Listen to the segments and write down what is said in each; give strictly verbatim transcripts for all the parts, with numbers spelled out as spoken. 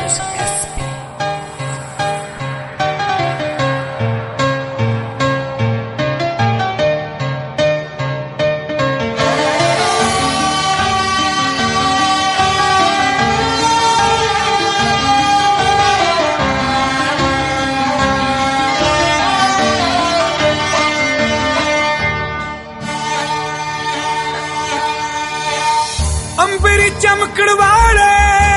अंबरी चमकड़ वाले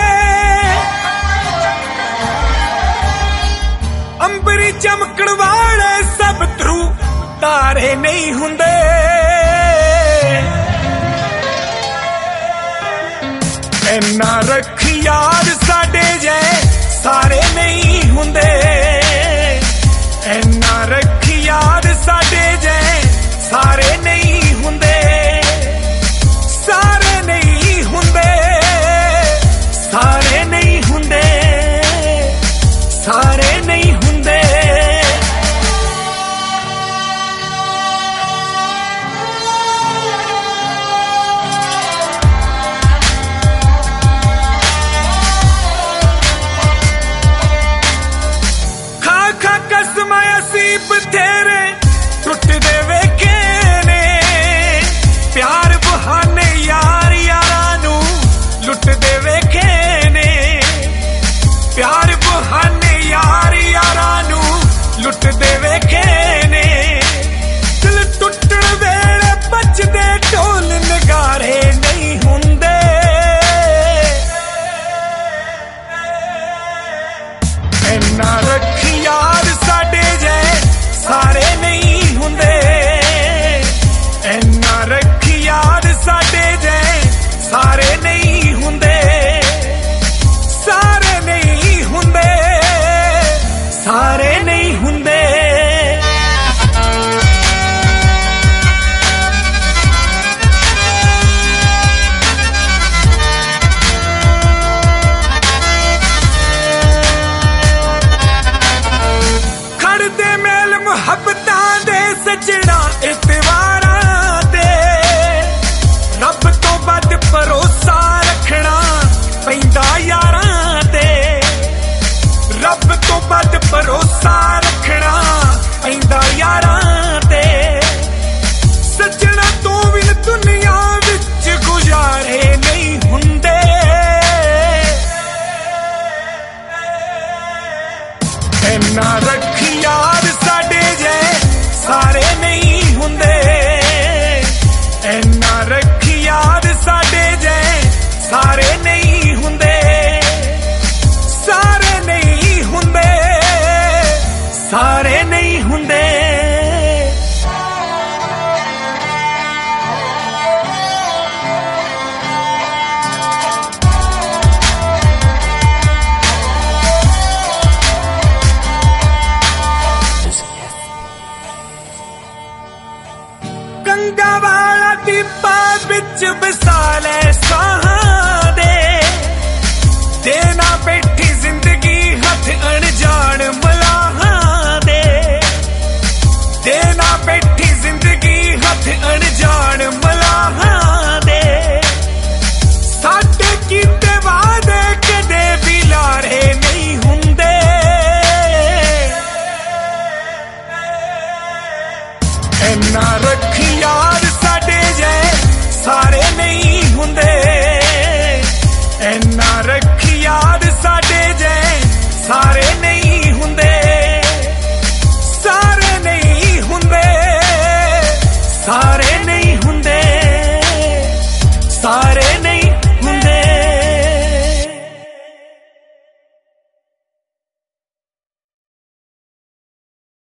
अंबरी चमकड़ वाले सब ध्रू तारे नहीं हुंदे इन्ना रख याद साडे जे सारे नहीं हुंदे इन्ना रख याद साडे जे सारे नहीं हुंदे सारे नहीं हुंदे सारे नहीं हुंदे सारे नहीं हुंदे खा खा कसम असी बथेरे टुटदे वेखे ने प्यार बहाने यार यारा नू लुटदे वेखे ने प्यार बहाने यार यारा नू लुटदे वेखे ने दिल टुटण वेले बचदे ढोल नगारे नहीं हुंदे इन्ना रख याद साडे जे सारे नहीं हुंदे इन्ना रख याद साडे जे सारे नहीं हुंदे सारे नहीं हुंदे सारे नहीं हुंदे खड़दे मेल मुहब्बतां दे सजना इतवारां दे रब तो बद भरोसा रखना पैंदा यारां ते रब तो बद भरोसा रखना पैंदा यारां ते सजना तो भी दुनिया विच गुजारे नहीं हुंदे इन्ना रख याद साडे जे सारे नहीं हुंदे इन्ना रख याद साडे जे सारे नहीं हुंदे सारे नहीं हुंदे सारे नहीं हुंदे गंगा वाला टिप्पा बिच बसाले